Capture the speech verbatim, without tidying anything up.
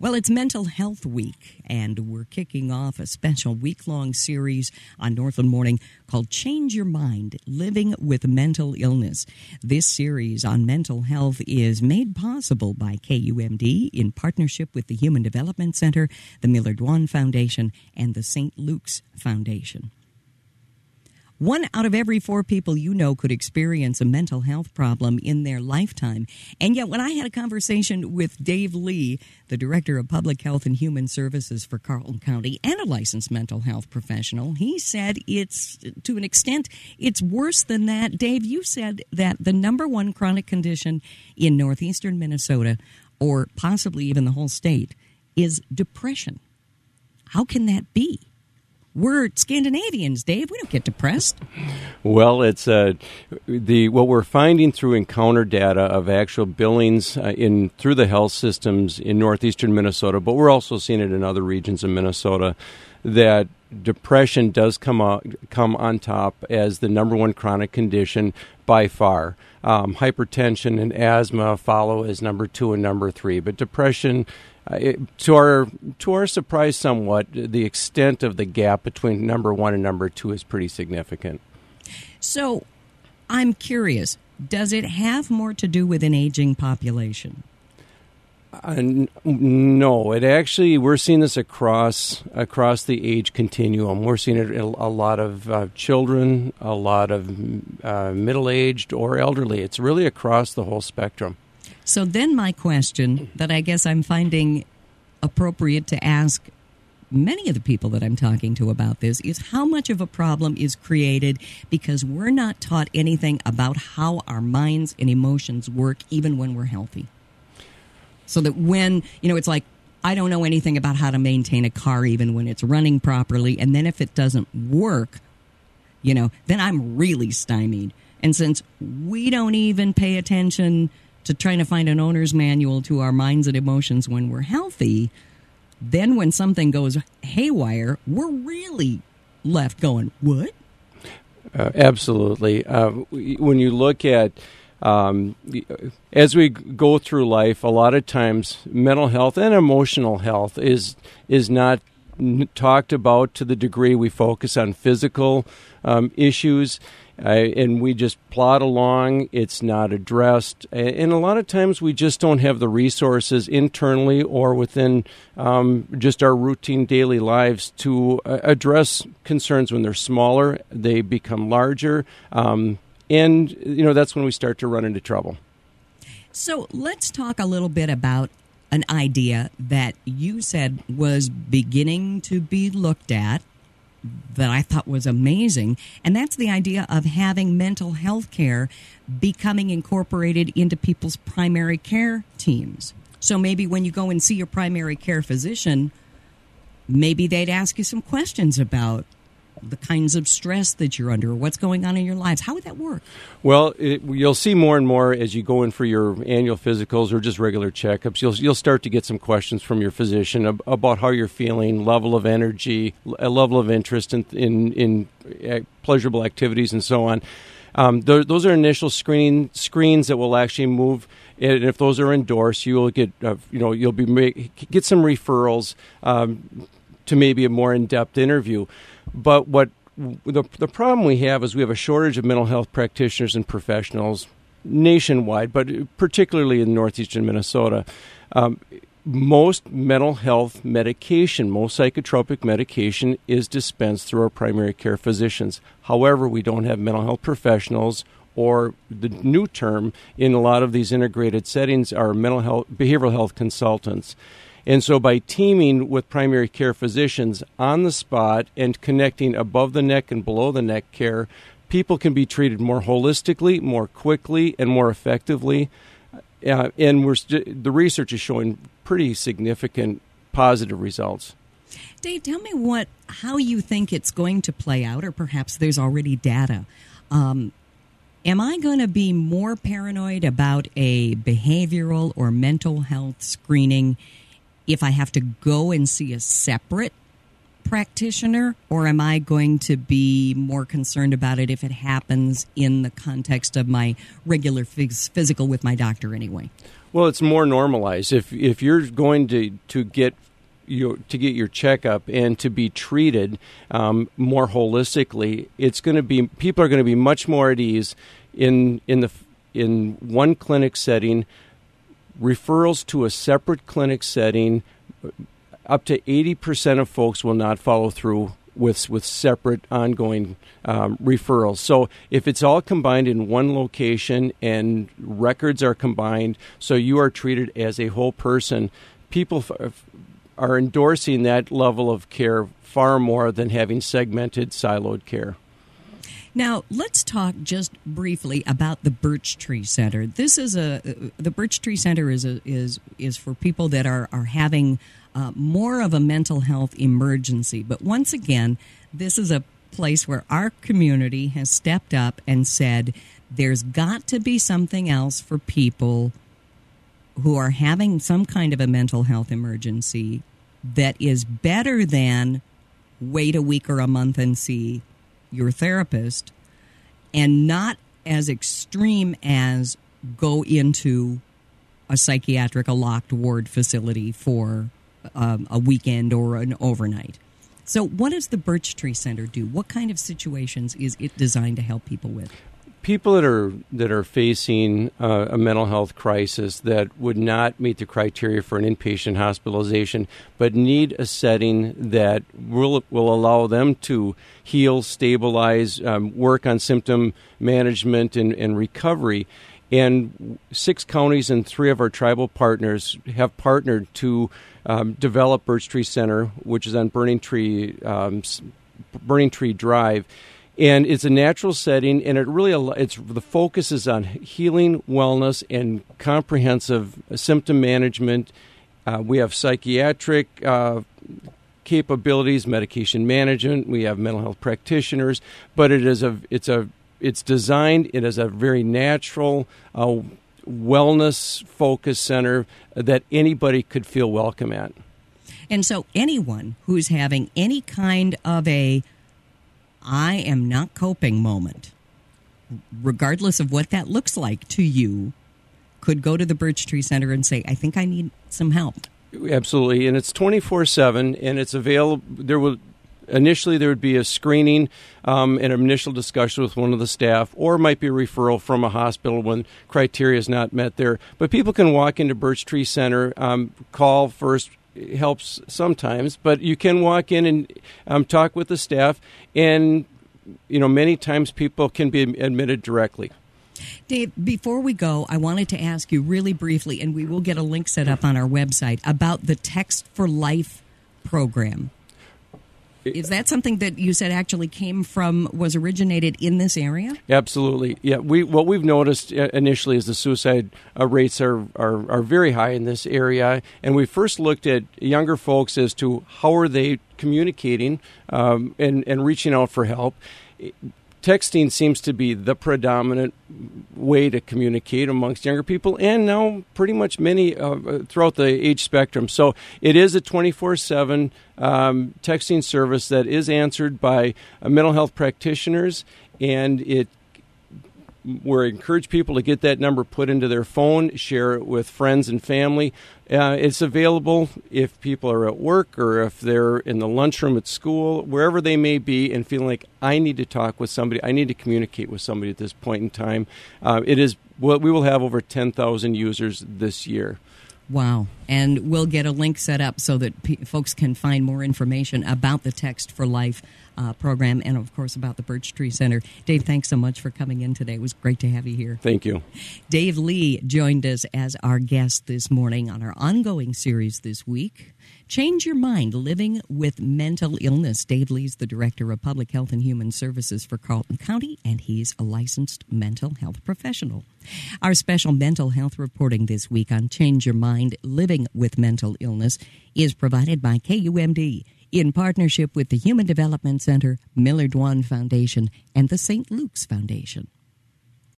Well, it's Mental Health Week, and we're kicking off a special week-long series on Northland Morning called Change Your Mind, Living with Mental Illness. This series on mental health is made possible by K U M D in partnership with the Human Development Center, the Millard Dwan Foundation, and the Saint Luke's Foundation. One out of every four people you know could experience a mental health problem in their lifetime. And yet when I had a conversation with Dave Lee, the Director of Public Health and Human Services for Carlton County and a licensed mental health professional, he said it's, to an extent, it's worse than that. Dave, you said that the number one chronic condition in northeastern Minnesota, or possibly even the whole state, is depression. How can that be? We're Scandinavians, Dave. We don't get depressed. Well, it's uh, the what we're finding through encounter data of actual billings uh, in through the health systems in northeastern Minnesota, but we're also seeing it in other regions of Minnesota, that depression does come out, come on top as the number one chronic condition by far. Um, hypertension and asthma follow as number two and number three, but depression. Uh, it, to our to our surprise, somewhat, the extent of the gap between number one and number two is pretty significant. So, I'm curious: does it have more to do with an aging population? Uh, n- no, it actually we're seeing this across across the age continuum. We're seeing it in a lot of uh, children, a lot of uh, middle-aged or elderly. It's really across the whole spectrum. So then my question that I guess I'm finding appropriate to ask many of the people that I'm talking to about this is how much of a problem is created because we're not taught anything about how our minds and emotions work even when we're healthy. So that when, you know, it's like, I don't know anything about how to maintain a car even when it's running properly, and then if it doesn't work, you know, then I'm really stymied. And since we don't even pay attention to trying to find an owner's manual to our minds and emotions when we're healthy, then when something goes haywire, we're really left going, what? Uh, absolutely. Uh, when you look at, um, as we go through life, a lot of times mental health and emotional health is is not n- talked about to the degree we focus on physical um, issues. Uh, and we just plod along. It's not addressed. And a lot of times we just don't have the resources internally or within um, just our routine daily lives to uh, address concerns when they're smaller. They become larger. Um, and, you know, that's when we start to run into trouble. So let's talk a little bit about an idea that you said was beginning to be looked at that I thought was amazing, and that's the idea of having mental health care becoming incorporated into people's primary care teams. So maybe when you go and see your primary care physician, maybe they'd ask you some questions about the kinds of stress that you're under or what's going on in your lives. How would that work? Well, it, you'll see more and more as you go in for your annual physicals or just regular checkups. You'll you'll start to get some questions from your physician ab- about how you're feeling, level of energy, a level of interest in in, in uh, pleasurable activities, and so on. Um, th- those are initial screening screens that will actually move. And if those are endorsed, you will get uh, you know you'll be make, get some referrals um, to maybe a more in-depth interview. But what the the problem we have is we have a shortage of mental health practitioners and professionals nationwide, but particularly in northeastern Minnesota. Um, most mental health medication, most psychotropic medication is dispensed through our primary care physicians. However, we don't have mental health professionals, or the new term in a lot of these integrated settings are mental health, behavioral health consultants. And so by teaming with primary care physicians on the spot and connecting above the neck and below the neck care, people can be treated more holistically, more quickly, and more effectively. Uh, and we're st- the research is showing pretty significant positive results. Dave, tell me what how you think it's going to play out, or perhaps there's already data. Um, am I going to be more paranoid about a behavioral or mental health screening if I have to go and see a separate practitioner, or am I going to be more concerned about it if it happens in the context of my regular phys- physical with my doctor anyway? Well, it's more normalized. If if you're going to, to get your to get your checkup and to be treated um, more holistically, it's going to be people are going to be much more at ease in in the in one clinic setting. Referrals to a separate clinic setting, up to eighty percent of folks will not follow through with with separate ongoing um, referrals. So if it's all combined in one location and records are combined, so you are treated as a whole person, people f- are endorsing that level of care far more than having segmented, siloed care. Now, let's talk just briefly about the Birch Tree Center. This is a the Birch Tree Center is a, is is for people that are are having uh, more of a mental health emergency. But once again, this is a place where our community has stepped up and said there's got to be something else for people who are having some kind of a mental health emergency that is better than wait a week or a month and see your therapist, and not as extreme as go into a psychiatric, a locked ward facility for um, a weekend or an overnight. So what does the Birch Tree Center do? What kind of situations is it designed to help people with? People that are that are facing uh, a mental health crisis that would not meet the criteria for an inpatient hospitalization, but need a setting that will will allow them to heal, stabilize, um, work on symptom management and, and recovery. And six counties and three of our tribal partners have partnered to um, develop Birch Tree Center, which is on Burning Tree um, Burning Tree Drive. And it's a natural setting, and it really it's the focus is on healing, wellness, and comprehensive symptom management. Uh, we have psychiatric uh, capabilities, medication management. We have mental health practitioners, but it is a it's a it's designed. It is a very natural, uh, wellness-focused center that anybody could feel welcome at. And so, anyone who's having any kind of a I am not coping moment, regardless of what that looks like to you, could go to the Birch Tree Center and say, I think I need some help. Absolutely. And it's twenty-four seven, and it's available. There will initially there would be a screening um, and an initial discussion with one of the staff, or it might be a referral from a hospital when criteria is not met there. But people can walk into Birch Tree Center, um, call first. It helps sometimes, but you can walk in and um, talk with the staff, and you know many times people can be admitted directly. Dave, before we go, I wanted to ask you really briefly, and we will get a link set up on our website, about the Text for Life program. Is that something that you said actually came from, was originated in this area? Absolutely. Yeah. We what we've noticed initially is the suicide uh, rates are, are, are very high in this area. And we first looked at younger folks as to how are they communicating um, and, and reaching out for help. Texting seems to be the predominant way to communicate amongst younger people, and now pretty much many uh, throughout the age spectrum. So it is a twenty-four seven um, texting service that is answered by uh, mental health practitioners, and it we encourage people to get that number put into their phone, share it with friends and family. Uh, it's available if people are at work or if they're in the lunchroom at school, wherever they may be, and feeling like I need to talk with somebody, I need to communicate with somebody at this point in time. Uh, it is well, we will have over ten thousand users this year. Wow. And we'll get a link set up so that p- folks can find more information about the Text for Life uh, program and, of course, about the Birch Tree Center. Dave, thanks so much for coming in today. It was great to have you here. Thank you. Dave Lee joined us as our guest this morning on our ongoing series this week, Change Your Mind, Living with Mental Illness. Dave Lee's the Director of Public Health and Human Services for Carleton County, and he's a licensed mental health professional. Our special mental health reporting this week on Change Your Mind, Living with Mental Illness is provided by K U M D in partnership with the Human Development Center, Millard One Foundation, and the Saint Luke's Foundation.